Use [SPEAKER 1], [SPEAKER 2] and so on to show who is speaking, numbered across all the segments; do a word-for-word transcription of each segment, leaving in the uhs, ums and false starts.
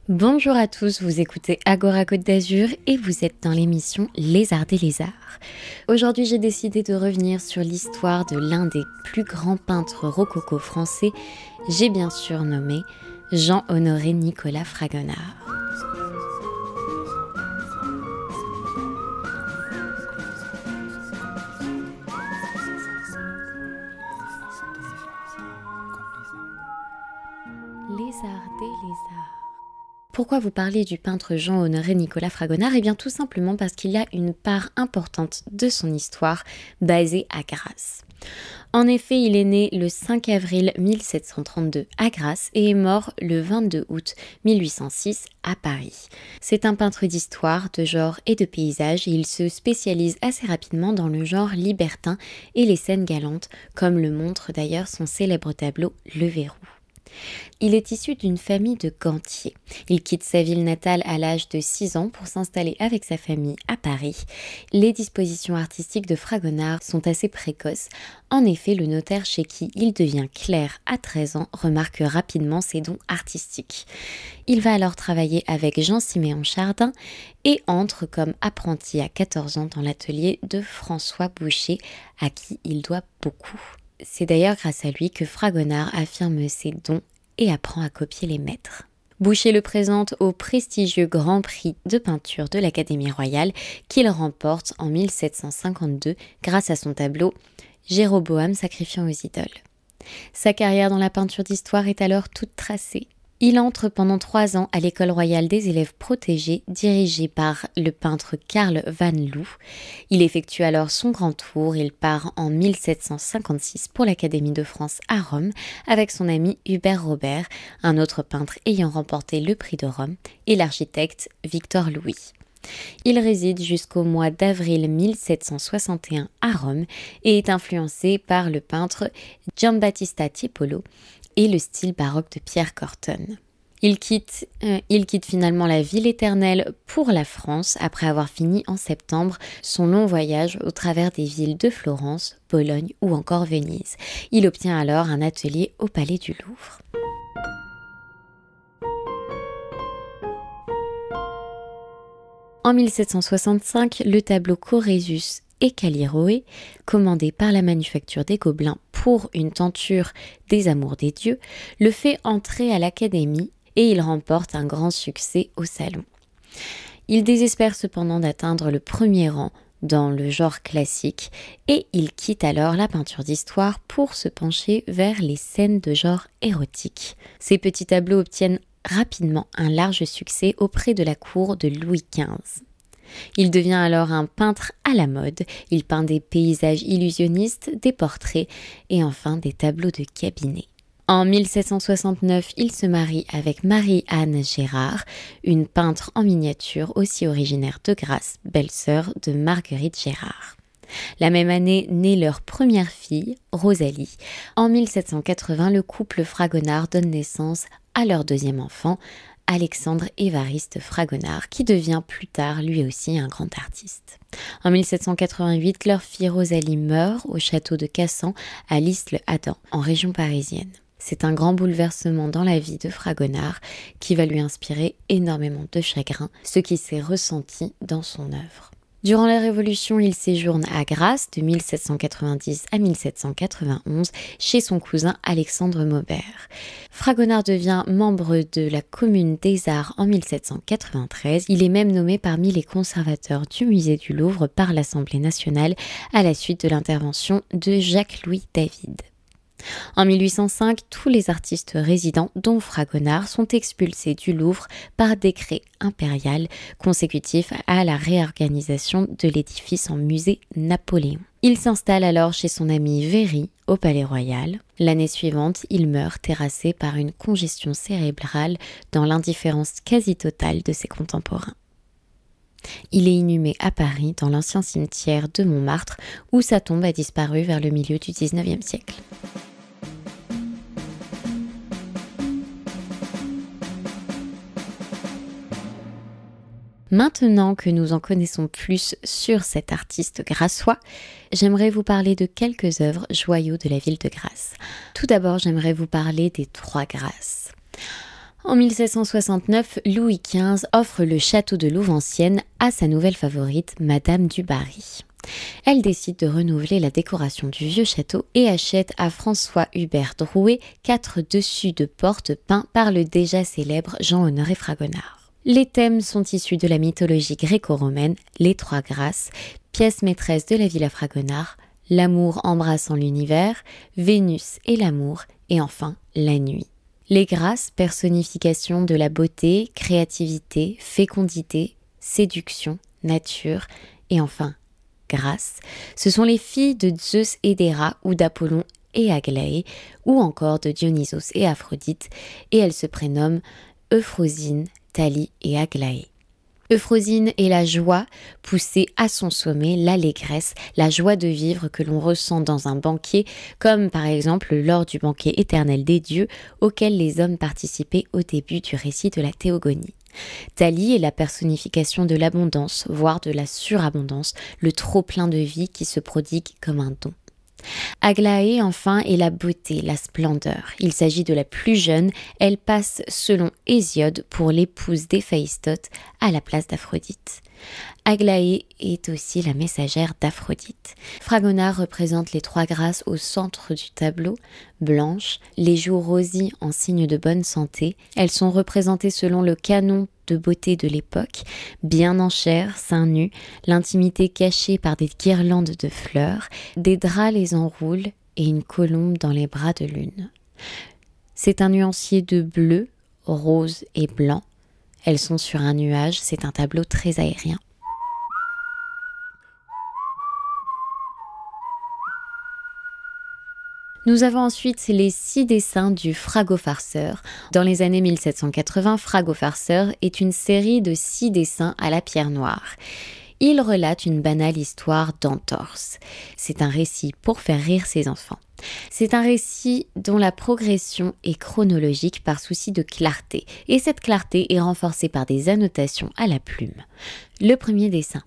[SPEAKER 1] Bonjour à tous, vous écoutez Agora Côte d'Azur et vous êtes dans l'émission Lézard des Lézards. Aujourd'hui, j'ai décidé de revenir sur l'histoire de l'un des plus grands peintres rococo français. J'ai bien sûr nommé Jean-Honoré Nicolas Fragonard. Lézard des Lézards. Pourquoi vous parler du peintre Jean-Honoré Nicolas Fragonard ? Eh bien tout simplement parce qu'il y a une part importante de son histoire basée à Grasse. En effet, il est né le cinq avril mille sept cent trente-deux à Grasse et est mort le vingt-deux août mille huit cent six à Paris. C'est un peintre d'histoire, de genre et de paysage et il se spécialise assez rapidement dans le genre libertin et les scènes galantes, comme le montre d'ailleurs son célèbre tableau Le Verrou. Il est issu d'une famille de gantiers. Il quitte sa ville natale à l'âge de six ans pour s'installer avec sa famille à Paris. Les dispositions artistiques de Fragonard sont assez précoces. En effet, le notaire chez qui il devient clerc à treize ans remarque rapidement ses dons artistiques. Il va alors travailler avec Jean-Siméon Chardin et entre comme apprenti à quatorze ans dans l'atelier de François Boucher, à qui il doit beaucoup. C'est d'ailleurs grâce à lui que Fragonard affirme ses dons et apprend à copier les maîtres. Boucher le présente au prestigieux Grand Prix de peinture de l'Académie royale qu'il remporte en mille sept cent cinquante-deux grâce à son tableau « Jéroboam sacrifiant aux idoles ». Sa carrière dans la peinture d'histoire est alors toute tracée. Il entre pendant trois ans à l'école royale des élèves protégés, dirigée par le peintre Karl van Loo. Il effectue alors son grand tour. Il part en mille sept cent cinquante-six pour l'Académie de France à Rome avec son ami Hubert Robert, un autre peintre ayant remporté le prix de Rome, et l'architecte Victor Louis. Il réside jusqu'au mois d'avril mille sept cent soixante et un à Rome et est influencé par le peintre Giambattista Tiepolo et le style baroque de Pierre Corton. Il quitte, euh, il quitte finalement la ville éternelle pour la France après avoir fini en septembre son long voyage au travers des villes de Florence, Bologne ou encore Venise. Il obtient alors un atelier au Palais du Louvre. En mille sept cent soixante-cinq, le tableau Corésus et Callirhoé, commandé par la Manufacture des Gobelins pour une tenture des Amours des Dieux, le fait entrer à l'Académie et il remporte un grand succès au salon. Il désespère cependant d'atteindre le premier rang dans le genre classique et il quitte alors la peinture d'histoire pour se pencher vers les scènes de genre érotique. Ces petits tableaux obtiennent rapidement un large succès auprès de la cour de Louis quinze. Il devient alors un peintre à la mode. Il peint des paysages illusionnistes, des portraits et enfin des tableaux de cabinet. En mille sept cent soixante-neuf, il se marie avec Marie-Anne Gérard, une peintre en miniature aussi originaire de Grasse, belle-sœur de Marguerite Gérard. La même année naît leur première fille, Rosalie. En mille sept cent quatre-vingts, le couple Fragonard donne naissance à leur deuxième enfant, Alexandre Évariste Fragonard, qui devient plus tard lui aussi un grand artiste. En mille sept cent quatre-vingt-huit, leur fille Rosalie meurt au château de Cassan à l'Isle-Adam, en région parisienne. C'est un grand bouleversement dans la vie de Fragonard qui va lui inspirer énormément de chagrin, ce qui s'est ressenti dans son œuvre. Durant la Révolution, il séjourne à Grasse de mille sept cent quatre-vingt-dix à mille sept cent quatre-vingt-onze chez son cousin Alexandre Maubert. Fragonard devient membre de la Commune des Arts en mille sept cent quatre-vingt-treize. Il est même nommé parmi les conservateurs du musée du Louvre par l'Assemblée nationale à la suite de l'intervention de Jacques-Louis David. En mille huit cent cinq, tous les artistes résidents, dont Fragonard, sont expulsés du Louvre par décret impérial consécutif à la réorganisation de l'édifice en musée Napoléon. Il s'installe alors chez son ami Véry, au Palais Royal. L'année suivante, il meurt terrassé par une congestion cérébrale dans l'indifférence quasi totale de ses contemporains. Il est inhumé à Paris, dans l'ancien cimetière de Montmartre, où sa tombe a disparu vers le milieu du dix-neuvième siècle. Maintenant que nous en connaissons plus sur cet artiste grassois, j'aimerais vous parler de quelques œuvres joyaux de la ville de Grasse. Tout d'abord, j'aimerais vous parler des Trois Grâces. En mille sept cent soixante-neuf, Louis quinze offre le château de Louvancienne à sa nouvelle favorite, Madame du Barry. Elle décide de renouveler la décoration du vieux château et achète à François-Hubert Drouet quatre dessus de porte peints par le déjà célèbre Jean-Honoré Fragonard. Les thèmes sont issus de la mythologie gréco-romaine, les Trois Grâces, pièce maîtresse de la Villa Fragonard, l'amour embrassant l'univers, Vénus et l'amour, et enfin la nuit. Les grâces, personnification de la beauté, créativité, fécondité, séduction, nature, et enfin Grâce, ce sont les filles de Zeus et d'Héra ou d'Apollon et Aglaé, ou encore de Dionysos et Aphrodite, et elles se prénomment Euphrosyne, Thalie et Aglaé. Euphrosyne est la joie poussée à son sommet, l'allégresse, la joie de vivre que l'on ressent dans un banquet, comme par exemple lors du banquet éternel des dieux auquel les hommes participaient au début du récit de la Théogonie. Thalie est la personnification de l'abondance, voire de la surabondance, le trop-plein de vie qui se prodigue comme un don. Aglaé, enfin, est la beauté, la splendeur. Il s'agit de la plus jeune, elle passe, selon Hésiode, pour l'épouse d'Héphaïstote à la place d'Aphrodite. Aglaé est aussi la messagère d'Aphrodite. Fragonard représente les trois grâces au centre du tableau, blanches, les joues rosies en signe de bonne santé. Elles sont représentées selon le canon de beauté de l'époque, bien en chair, seins nus, l'intimité cachée par des guirlandes de fleurs, des draps les enroulent et une colombe dans les bras de l'une. C'est un nuancier de bleu, rose et blanc. Elles sont sur un nuage, c'est un tableau très aérien. Nous avons ensuite les six dessins du Fragot-Farceur. Dans les années mille sept cent quatre-vingts, Fragot-Farceur est une série de six dessins à la pierre noire. Il relate une banale histoire d'entorse. C'est un récit pour faire rire ses enfants. C'est un récit dont la progression est chronologique par souci de clarté, et cette clarté est renforcée par des annotations à la plume. Le premier dessin.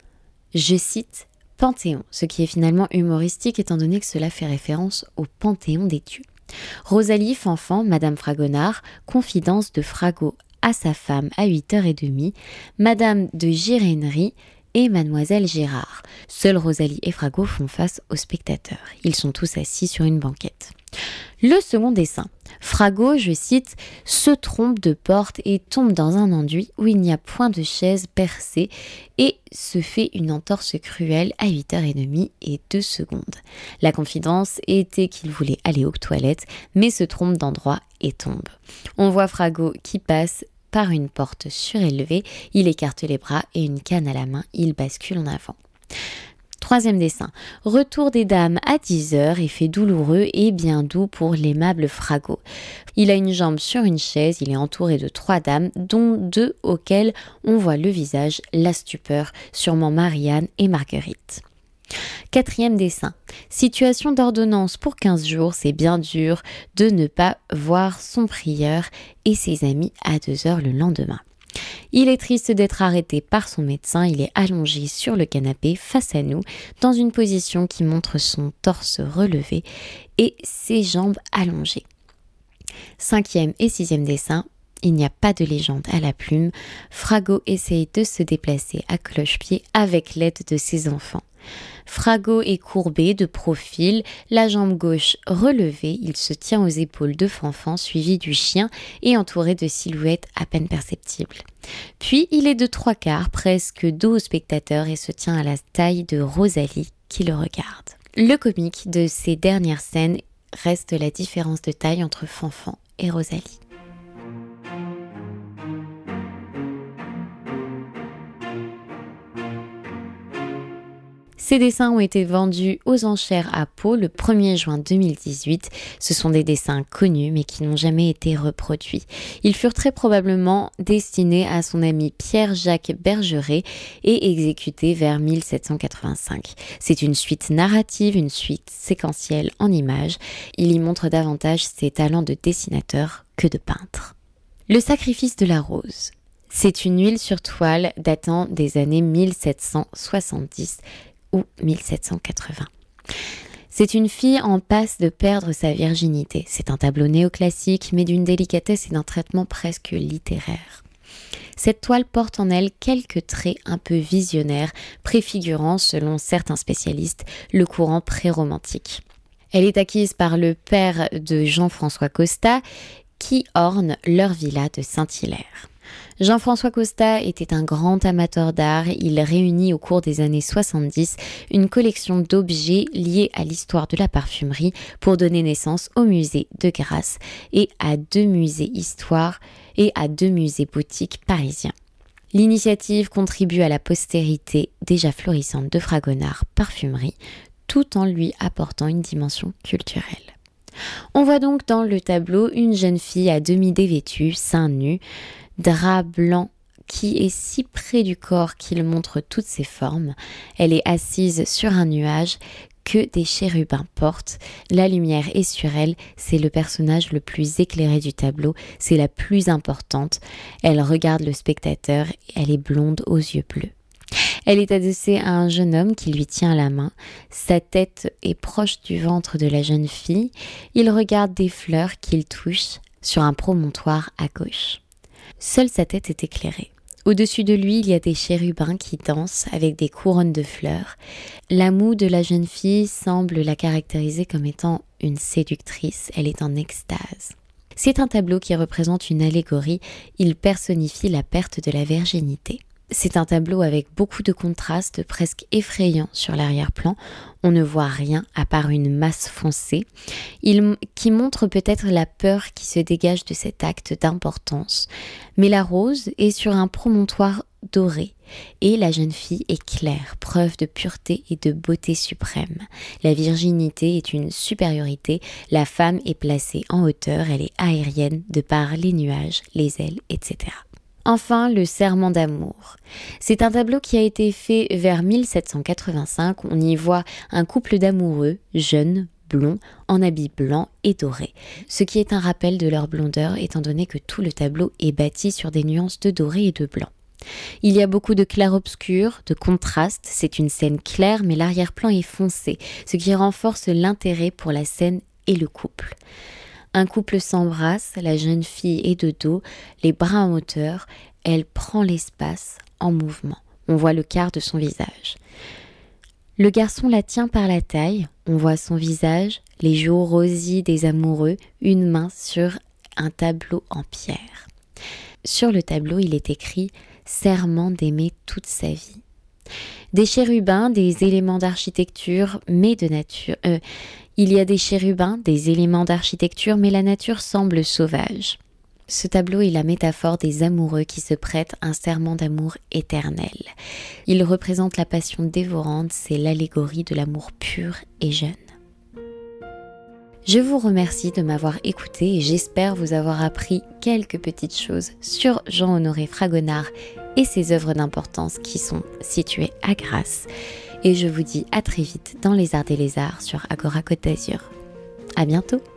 [SPEAKER 1] Je cite Panthéon, ce qui est finalement humoristique étant donné que cela fait référence au Panthéon des dieux. Rosalie Fanfan, Madame Fragonard, confidence de Fragot à sa femme à huit heures trente, Madame de Girennery et Mademoiselle Gérard. Seuls Rosalie et Fragot font face aux spectateurs. Ils sont tous assis sur une banquette. Le second dessin. Fragot, je cite, se trompe de porte et tombe dans un enduit où il n'y a point de chaise percée et se fait une entorse cruelle à huit heures trente et deux secondes. La confidence était qu'il voulait aller aux toilettes, mais se trompe d'endroit et tombe. On voit Fragot qui passe par une porte surélevée, il écarte les bras et une canne à la main, il bascule en avant. Troisième dessin. Retour des dames à dix heures, effet douloureux et bien doux pour l'aimable Fragot. Il a une jambe sur une chaise, il est entouré de trois dames, dont deux auxquelles on voit le visage, la stupeur, sûrement Marianne et Marguerite. Quatrième dessin. Situation d'ordonnance pour quinze jours, c'est bien dur de ne pas voir son prieur et ses amis à deux heures le lendemain. Il est triste d'être arrêté par son médecin, il est allongé sur le canapé face à nous, dans une position qui montre son torse relevé et ses jambes allongées. Cinquième et sixième dessin, il n'y a pas de légende à la plume, Fragot essaye de se déplacer à cloche-pied avec l'aide de ses enfants. Fragot est courbé de profil, la jambe gauche relevée, il se tient aux épaules de Fanfan suivi du chien et entouré de silhouettes à peine perceptibles. Puis il est de trois quarts, presque dos au spectateur et se tient à la taille de Rosalie qui le regarde. Le comique de ces dernières scènes reste la différence de taille entre Fanfan et Rosalie. Ces dessins ont été vendus aux enchères à Pau le premier juin deux mille dix-huit. Ce sont des dessins connus mais qui n'ont jamais été reproduits. Ils furent très probablement destinés à son ami Pierre-Jacques Bergeret et exécutés vers mille sept cent quatre-vingt-cinq. C'est une suite narrative, une suite séquentielle en images. Il y montre davantage ses talents de dessinateur que de peintre. Le sacrifice de la rose. C'est une huile sur toile datant des années mille sept cent soixante-dix ou mille sept cent quatre-vingts. C'est une fille en passe de perdre sa virginité. C'est un tableau néoclassique, mais d'une délicatesse et d'un traitement presque littéraire. Cette toile porte en elle quelques traits un peu visionnaires, préfigurant, selon certains spécialistes, le courant pré-romantique. Elle est acquise par le père de Jean-François Costa, qui orne leur villa de Saint-Hilaire. Jean-François Costa était un grand amateur d'art. Il réunit au cours des années soixante-dix une collection d'objets liés à l'histoire de la parfumerie pour donner naissance au musée de Grasse et à deux musées histoire et à deux musées boutiques parisiens. L'initiative contribue à la postérité déjà florissante de Fragonard Parfumerie, tout en lui apportant une dimension culturelle. On voit donc dans le tableau une jeune fille à demi dévêtue, seins nus, drap blanc qui est si près du corps qu'il montre toutes ses formes. Elle est assise sur un nuage que des chérubins portent. La lumière est sur elle, c'est le personnage le plus éclairé du tableau, c'est la plus importante. Elle regarde le spectateur, elle est blonde aux yeux bleus. Elle est adossée à un jeune homme qui lui tient la main. Sa tête est proche du ventre de la jeune fille. Il regarde des fleurs qu'il touche sur un promontoire à gauche. Seule sa tête est éclairée. Au-dessus de lui, il y a des chérubins qui dansent avec des couronnes de fleurs. La moue de la jeune fille semble la caractériser comme étant une séductrice. Elle est en extase. C'est un tableau qui représente une allégorie. Il personnifie la perte de la virginité. C'est un tableau avec beaucoup de contrastes, presque effrayants sur l'arrière-plan. On ne voit rien à part une masse foncée, il, qui montre peut-être la peur qui se dégage de cet acte d'importance. Mais la rose est sur un promontoire doré et la jeune fille est claire, preuve de pureté et de beauté suprême. La virginité est une supériorité, la femme est placée en hauteur, elle est aérienne de par les nuages, les ailes, et cetera. Enfin, le serment d'amour. C'est un tableau qui a été fait vers mille sept cent quatre-vingt-cinq. On y voit un couple d'amoureux, jeunes, blonds, en habits blancs et dorés. Ce qui est un rappel de leur blondeur, étant donné que tout le tableau est bâti sur des nuances de doré et de blanc. Il y a beaucoup de clair-obscur, de contraste. C'est une scène claire, mais l'arrière-plan est foncé, ce qui renforce l'intérêt pour la scène et le couple. Un couple s'embrasse, la jeune fille est de dos, les bras en hauteur, elle prend l'espace en mouvement. On voit le quart de son visage. Le garçon la tient par la taille, on voit son visage, les joues rosies des amoureux, une main sur un tableau en pierre. Sur le tableau, il est écrit « Serment d'aimer toute sa vie ». Des chérubins, des éléments d'architecture, mais de nature... Euh, il y a des chérubins, des éléments d'architecture, mais la nature semble sauvage. Ce tableau est la métaphore des amoureux qui se prêtent un serment d'amour éternel. Il représente la passion dévorante, c'est l'allégorie de l'amour pur et jeune. Je vous remercie de m'avoir écouté et j'espère vous avoir appris quelques petites choses sur Jean-Honoré Fragonard et ses œuvres d'importance qui sont situées à Grasse. Et je vous dis à très vite dans Les Arts des Lézards sur Agora Côte d'Azur. À bientôt!